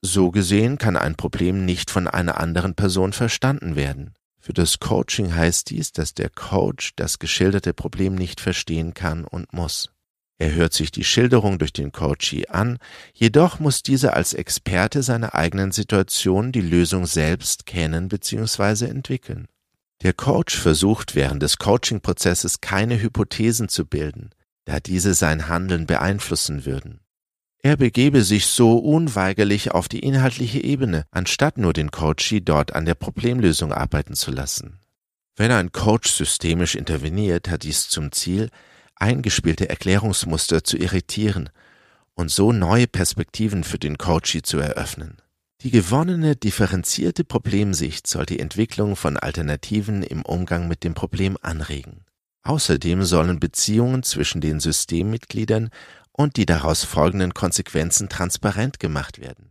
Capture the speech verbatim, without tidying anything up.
So gesehen kann ein Problem nicht von einer anderen Person verstanden werden. Für das Coaching heißt dies, dass der Coach das geschilderte Problem nicht verstehen kann und muss. Er hört sich die Schilderung durch den Coachee an, jedoch muss dieser als Experte seiner eigenen Situation die Lösung selbst kennen bzw. entwickeln. Der Coach versucht während des Coaching-Prozesses keine Hypothesen zu bilden, da diese sein Handeln beeinflussen würden. Er begebe sich so unweigerlich auf die inhaltliche Ebene, anstatt nur den Coachee dort an der Problemlösung arbeiten zu lassen. Wenn ein Coach systemisch interveniert, hat dies zum Ziel, eingespielte Erklärungsmuster zu irritieren und so neue Perspektiven für den Coachee zu eröffnen. Die gewonnene, differenzierte Problemsicht soll die Entwicklung von Alternativen im Umgang mit dem Problem anregen. Außerdem sollen Beziehungen zwischen den Systemmitgliedern und die daraus folgenden Konsequenzen transparent gemacht werden.